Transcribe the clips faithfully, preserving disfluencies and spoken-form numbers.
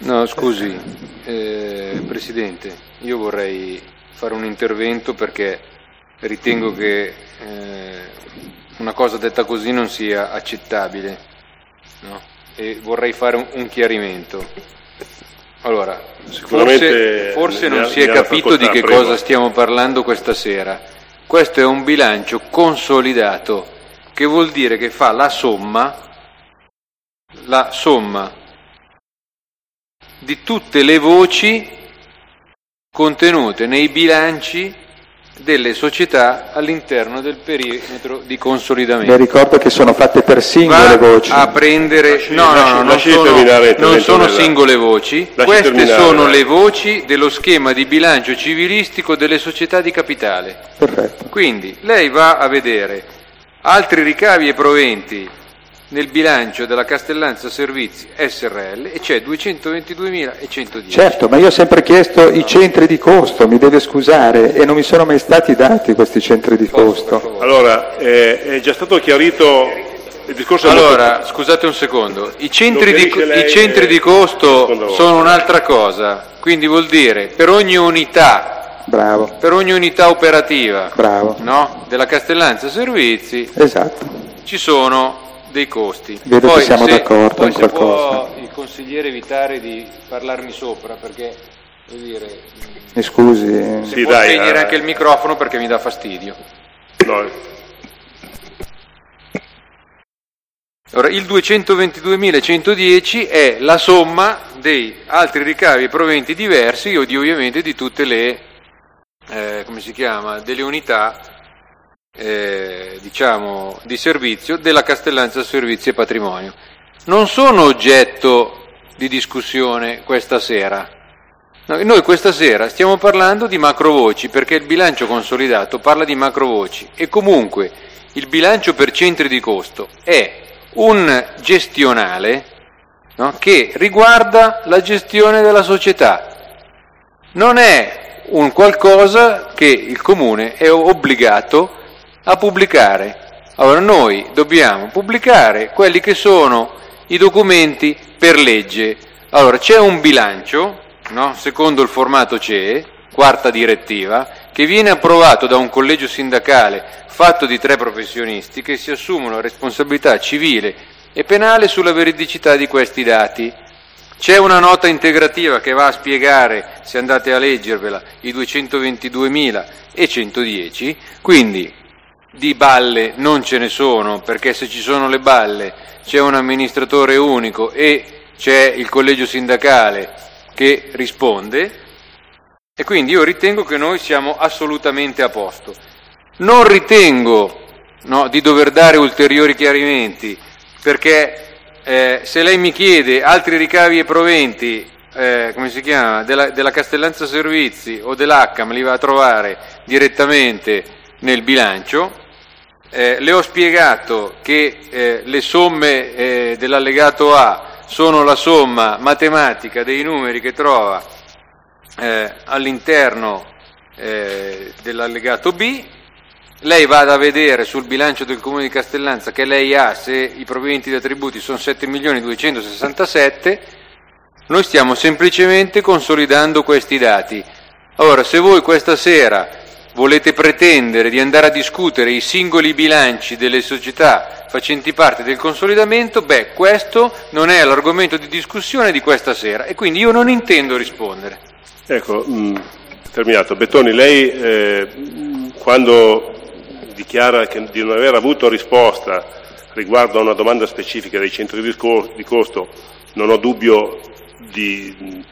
No, scusi, eh, Presidente, io vorrei fare un intervento perché ritengo che eh, una cosa detta così non sia accettabile, no? E vorrei fare un, un chiarimento. Allora, forse, forse non si è capito di che cosa stiamo parlando questa sera. Questo è un bilancio consolidato, che vuol dire che fa la somma, la somma di tutte le voci contenute nei bilanci delle società all'interno del perimetro di consolidamento. Le ricordo che sono fatte per singole Va voci. a prendere, lasci, no, lasci, no, no, non lasci sono, non sono della... singole voci, lasci queste terminare. sono le voci dello schema di bilancio civilistico delle società di capitale. Perfetto. Quindi lei va a vedere altri ricavi e proventi nel bilancio della Castellanza Servizi S R L e c'è duecentoventiduemilacentodieci. Certo, ma io ho sempre chiesto i centri di costo, mi deve scusare, e non mi sono mai stati dati questi centri di costo. Allora, eh, è già stato chiarito il discorso. Allora, molto... scusate un secondo, i centri, di, lei, i centri eh, di costo sono un'altra cosa, quindi vuol dire per ogni unità, bravo, per ogni unità operativa, bravo, no, della Castellanza Servizi, esatto, ci sono dei costi. Vedo poi che siamo se, d'accordo poi in se qualcosa. può il consigliere evitare di parlarmi sopra, perché vuol dire, mi scusi, se sì, può dai, spegnere eh. anche il microfono perché mi dà fastidio. No. Ora, il duecentoventiduemilacentodieci è la somma dei altri ricavi e proventi diversi o di, ovviamente di tutte le, eh, come si chiama, delle unità Eh, diciamo di servizio della Castellanza Servizi e Patrimonio. Non sono oggetto di discussione questa sera. No, noi questa sera stiamo parlando di macrovoci perché il bilancio consolidato parla di macrovoci e comunque il bilancio per centri di costo è un gestionale, no, che riguarda la gestione della società. Non è un qualcosa che il Comune è obbligato a pubblicare. Allora noi dobbiamo pubblicare quelli che sono i documenti per legge. Allora c'è un bilancio, no, secondo il formato C E, quarta direttiva, che viene approvato da un collegio sindacale fatto di tre professionisti che si assumono la responsabilità civile e penale sulla veridicità di questi dati. C'è una nota integrativa che va a spiegare, se andate a leggervela, i duecentoventiduemilacentodieci, quindi di balle non ce ne sono, perché se ci sono le balle c'è un amministratore unico e c'è il collegio sindacale che risponde, e quindi io ritengo che noi siamo assolutamente a posto. Non ritengo, no, di dover dare ulteriori chiarimenti, perché eh, se lei mi chiede altri ricavi e proventi, eh, come si chiama, della, della Castellanza Servizi o dell'H A, me li va a trovare direttamente nel bilancio. Eh, le ho spiegato che eh, le somme eh, dell'allegato A sono la somma matematica dei numeri che trova eh, all'interno eh, dell'allegato B. Lei vada a vedere sul bilancio del Comune di Castellanza che lei ha se i proventi di attributi sono sette milioni duecentosessantasette. Noi stiamo semplicemente consolidando questi dati. Allora, se voi questa sera volete pretendere di andare a discutere i singoli bilanci delle società facenti parte del consolidamento, beh, questo non è l'argomento di discussione di questa sera e quindi io non intendo rispondere. Ecco, mh, terminato. Bettoni, lei eh, quando dichiara che, di non aver avuto risposta riguardo a una domanda specifica dei centri di, co- di costo, non ho dubbio di...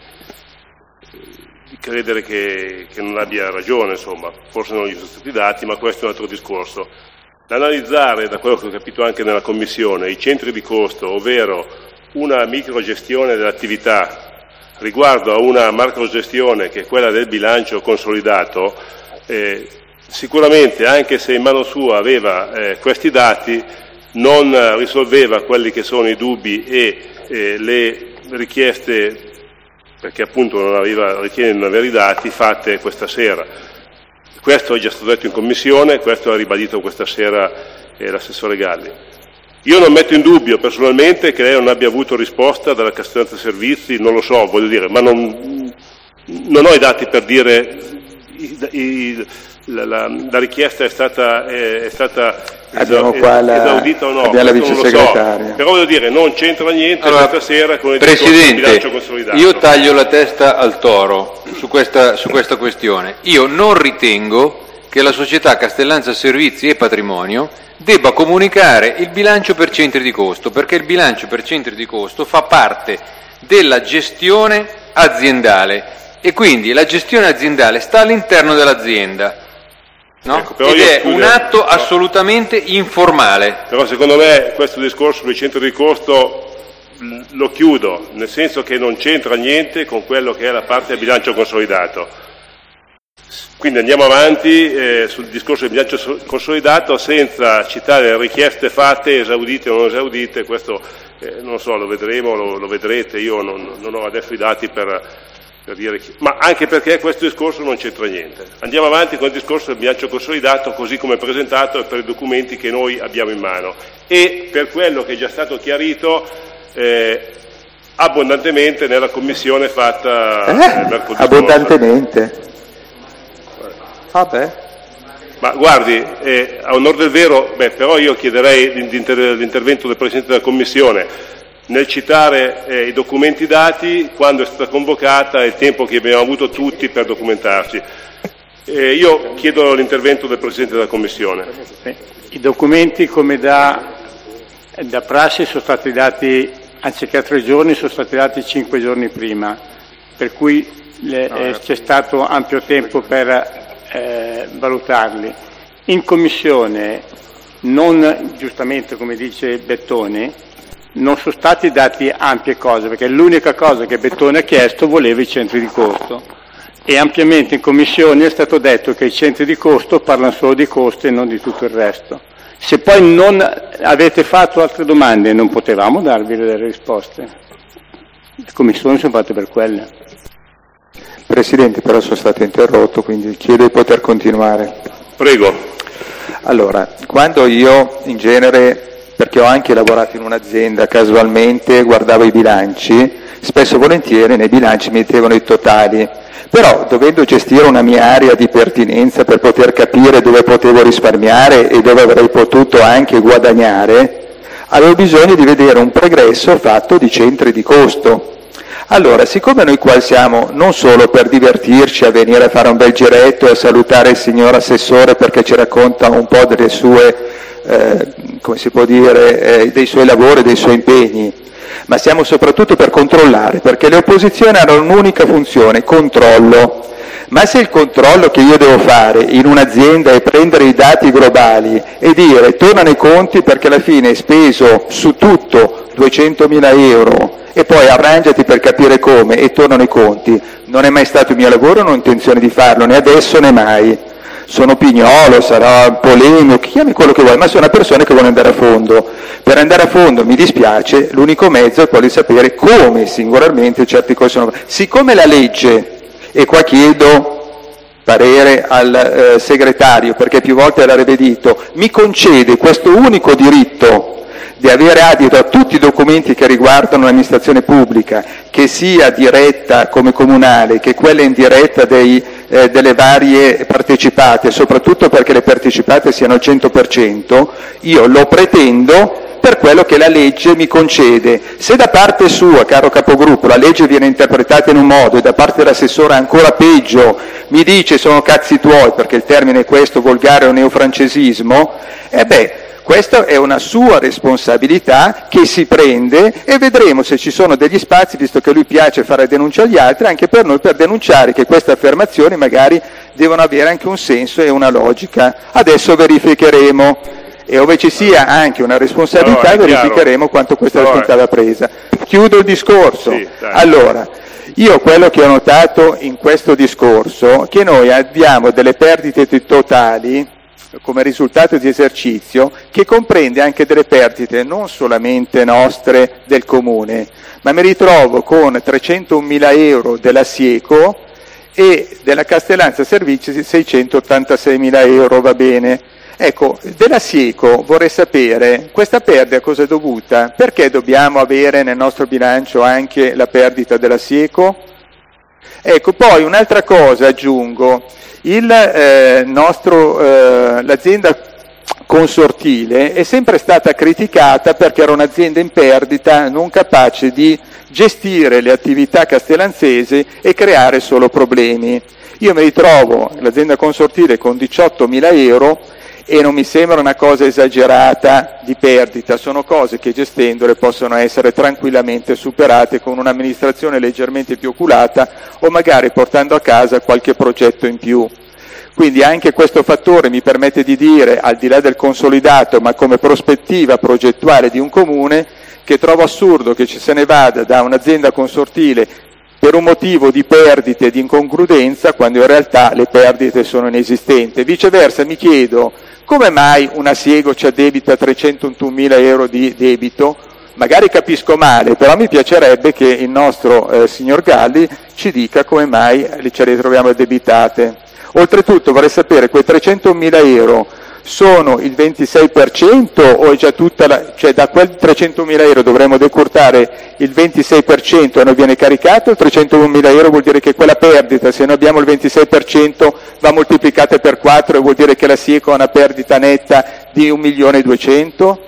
credere che, che non abbia ragione, insomma, forse non gli sono stati dati, ma questo è un altro discorso. Analizzare, da quello che ho capito anche nella Commissione, i centri di costo, ovvero una microgestione dell'attività riguardo a una macrogestione che è quella del bilancio consolidato, eh, sicuramente anche se in mano sua aveva eh, questi dati, non risolveva quelli che sono i dubbi e eh, le richieste, perché appunto non aveva, ritiene non avere i dati, fatte questa sera. Questo è già stato detto in Commissione, questo ha ribadito questa sera eh, l'assessore Galli. Io non metto in dubbio personalmente che lei non abbia avuto risposta dalla Castellanza Servizi, non lo so, voglio dire, ma non, non ho i dati per dire i, i, la, la, la richiesta è stata, è, è stata abbiamo qua la, esaudita o no, abbiamo la vice segretaria. So. Però voglio dire, non c'entra niente allora, questa sera con il Presidente, bilancio consolidato. Io taglio la testa al toro su questa, su questa questione. Io non ritengo che la società Castellanza Servizi e Patrimonio debba comunicare il bilancio per centri di costo, perché il bilancio per centri di costo fa parte della gestione aziendale e quindi la gestione aziendale sta all'interno dell'azienda, no? Ecco, però ed io, è scusa, un atto però, assolutamente informale. Però secondo me questo discorso sui centri di costo lo chiudo, nel senso che non c'entra niente con quello che è la parte del bilancio consolidato. Quindi andiamo avanti eh, sul discorso del bilancio consolidato senza citare le richieste fatte, esaudite o non esaudite, questo eh, non so, lo vedremo, lo, lo vedrete, io non, non ho adesso i dati per, per dire chi, ma anche perché questo discorso non c'entra niente. Andiamo avanti con il discorso del bilancio consolidato così come presentato e per i documenti che noi abbiamo in mano e per quello che è già stato chiarito eh, abbondantemente nella commissione fatta eh, mercoledì abbondantemente. scorso. Vabbè. Ma guardi, eh, a onor del vero, beh, però io chiederei l'inter- l'intervento del Presidente della Commissione nel citare eh, i documenti dati, quando è stata convocata e il tempo che abbiamo avuto tutti per documentarci. Eh, io chiedo l'intervento del Presidente della Commissione. I documenti, come da, da prassi, sono stati dati, anziché tre giorni, sono stati dati cinque giorni prima, per cui le, eh, c'è stato ampio tempo per Eh, valutarli. In commissione, non giustamente come dice Bettone, non sono stati dati ampie cose, perché l'unica cosa che Bettone ha chiesto voleva i centri di costo e ampiamente in commissione è stato detto che i centri di costo parlano solo di costi e non di tutto il resto. Se poi non avete fatto altre domande non potevamo darvi le risposte, le commissioni sono fatte per quelle. Presidente, però sono stato interrotto, quindi chiedo di poter continuare. Prego. Allora, quando io in genere, perché ho anche lavorato in un'azienda casualmente, guardavo i bilanci, spesso e volentieri nei bilanci mi mettevano i totali, però dovendo gestire una mia area di pertinenza per poter capire dove potevo risparmiare e dove avrei potuto anche guadagnare, avevo bisogno di vedere un progresso fatto di centri di costo. Allora, siccome noi qua siamo non solo per divertirci, a venire a fare un bel giretto e a salutare il signor Assessore perché ci racconta un po' delle sue, eh, come si può dire, eh, dei suoi lavori, dei suoi impegni, ma siamo soprattutto per controllare, perché le opposizioni hanno un'unica funzione, controllo. Ma se il controllo che io devo fare in un'azienda è prendere i dati globali e dire tornano i conti perché alla fine hai speso su tutto duecentomila euro e poi arrangiati per capire come e tornano i conti, non è mai stato il mio lavoro, non ho intenzione di farlo, né adesso né mai. Sono pignolo, sarà polemico, chiami quello che vuoi, ma sono una persona che vuole andare a fondo. Per andare a fondo, mi dispiace, l'unico mezzo è quello di sapere come singolarmente certi cose sono. Siccome la legge, e qua chiedo parere al eh, segretario, perché più volte l'ha rivedito, mi concede questo unico diritto di avere adito a tutti i documenti che riguardano l'amministrazione pubblica, che sia diretta come comunale, che quella indiretta dei, eh, delle varie partecipate, soprattutto perché le partecipate siano al cento per cento, io lo pretendo per quello che la legge mi concede. Se da parte sua, caro capogruppo, la legge viene interpretata in un modo e da parte dell'assessore ancora peggio, mi dice sono cazzi tuoi, perché il termine è questo, volgare o neofrancesismo, e beh, questa è una sua responsabilità che si prende e vedremo se ci sono degli spazi, visto che a lui piace fare denuncia agli altri, anche per noi per denunciare che queste affermazioni magari devono avere anche un senso e una logica. Adesso verificheremo e ove ci sia anche una responsabilità allora, verificheremo quanto questa allora. responsabilità va presa. Chiudo il discorso. Sì, allora, io quello che ho notato in questo discorso è che noi abbiamo delle perdite totali come risultato di esercizio che comprende anche delle perdite non solamente nostre del comune, ma mi ritrovo con trecentomila euro della Sieco e della Castellanza Servizi seicentottantaseimila euro, va bene. Ecco, della Sieco vorrei sapere, questa perdita a cosa è dovuta? Perché dobbiamo avere nel nostro bilancio anche la perdita della Sieco? Ecco, poi un'altra cosa aggiungo, il, eh, nostro, eh, l'azienda consortile è sempre stata criticata perché era un'azienda in perdita, non capace di gestire le attività castellanzesi e creare solo problemi. Io mi ritrovo l'azienda consortile con diciottomila euro e non mi sembra una cosa esagerata di perdita, sono cose che gestendole possono essere tranquillamente superate con un'amministrazione leggermente più oculata o magari portando a casa qualche progetto in più. Quindi anche questo fattore mi permette di dire, al di là del consolidato, ma come prospettiva progettuale di un comune, che trovo assurdo che ci se ne vada da un'azienda consortile per un motivo di perdite e di incongruenza, quando in realtà le perdite sono inesistenti. Viceversa mi chiedo come mai una Siego ci addebita trecentotrentunomila euro di debito. Magari capisco male, però mi piacerebbe che il nostro eh, signor Galli ci dica come mai ce le troviamo addebitate. Oltretutto vorrei sapere, quei trecentomila euro sono il ventisei per cento o è già tutta la, cioè da quel trecentomila euro dovremmo decurtare il ventisei per cento e non viene caricato, il trecentomila euro vuol dire che quella perdita, se noi abbiamo il ventisei per cento, va moltiplicata per quattro e vuol dire che la Sieco ha una perdita netta di un milione e duecento?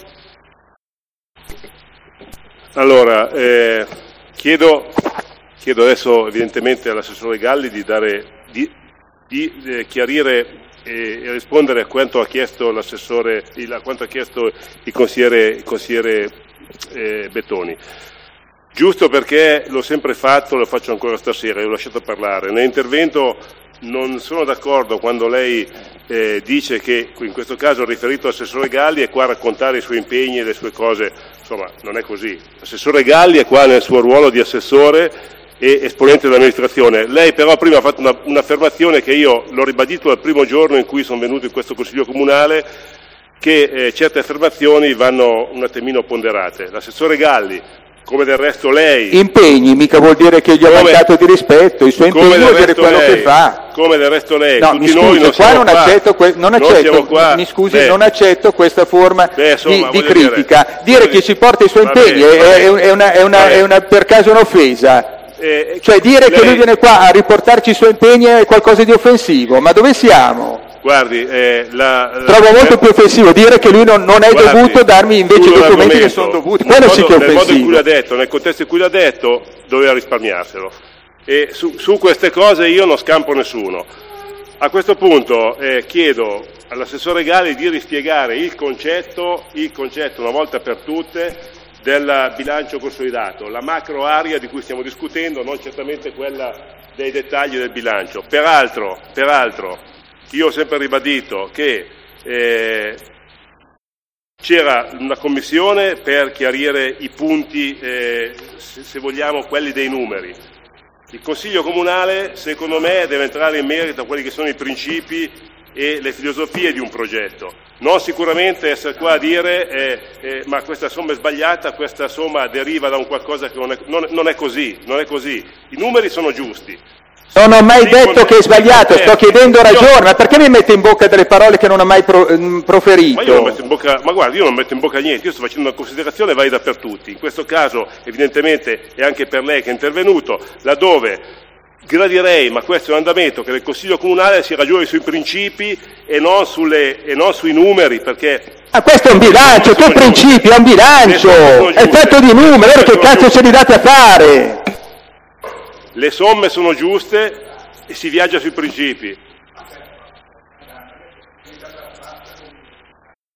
Allora, eh, chiedo, chiedo adesso evidentemente all'assessore Galli di dare, di, di eh, chiarire e rispondere a quanto ha chiesto l'assessore, a quanto ha chiesto il consigliere, il consigliere eh, Bettoni. Giusto, perché l'ho sempre fatto, lo faccio ancora stasera, l'ho lasciato parlare. Nell'intervento non sono d'accordo quando lei eh, dice che in questo caso riferito all'assessore Galli è qua a raccontare i suoi impegni e le sue cose. Insomma, non è così. L'assessore Galli è qua nel suo ruolo di assessore e esponente dell'amministrazione. Lei però prima ha fatto una, un'affermazione che io l'ho ribadito dal primo giorno in cui sono venuto in questo Consiglio Comunale, che eh, certe affermazioni vanno un attimino ponderate. L'assessore Galli, come del resto lei... Impegni, mica vuol dire che gli ho mancato di rispetto, i suoi impegni vuol dire quello lei, che fa. Come del resto lei, no, tutti mi scusi, noi non qua non qua, accetto, que- non accetto qua, mi scusi, beh, non accetto questa forma beh, insomma, di, di critica. Dire, dire che ci porta i suoi va impegni bene, è, è, è, una, è, una, è una, per caso un'offesa. Eh, cioè dire lei... che lui viene qua a riportarci i suoi impegni è qualcosa di offensivo, ma dove siamo? Guardi, eh, la, la, trovo molto eh, più offensivo dire che lui non, non è guardi, dovuto darmi invece i documenti che sono dovuti, quello sì che è offensivo. Nel modo in cui l'ha detto, nel contesto in cui l'ha detto, doveva risparmiarselo. E su, su queste cose io non scampo nessuno. A questo punto eh, chiedo all'assessore Galli di rispiegare il concetto, il concetto una volta per tutte del bilancio consolidato, la macro area di cui stiamo discutendo, non certamente quella dei dettagli del bilancio. Peraltro, peraltro io ho sempre ribadito che eh, c'era una commissione per chiarire i punti, eh, se, se vogliamo, quelli dei numeri. Il Consiglio Comunale, secondo me, deve entrare in merito a quelli che sono i principi e le filosofie di un progetto. Non sicuramente essere qua a dire eh, eh, ma questa somma è sbagliata, questa somma deriva da un qualcosa che non è, non, non è così, non è così. I numeri sono giusti. Non ho mai detto che è sbagliato, sto chiedendo ragione, ma perché mi mette in bocca delle parole che non ho mai pro, proferito? Ma io non metto in bocca, ma guardi, io non metto in bocca niente, io sto facendo una considerazione valida per tutti. In questo caso, evidentemente, è anche per lei che è intervenuto, laddove gradirei, ma questo è un andamento, che nel Consiglio Comunale si ragioni sui principi e non, sulle, e non sui numeri, perché... Ah, questo è un bilancio, che principi, è un bilancio, è fatto di numeri, che cazzo ce li date a fare? Le somme sono giuste e si viaggia sui principi.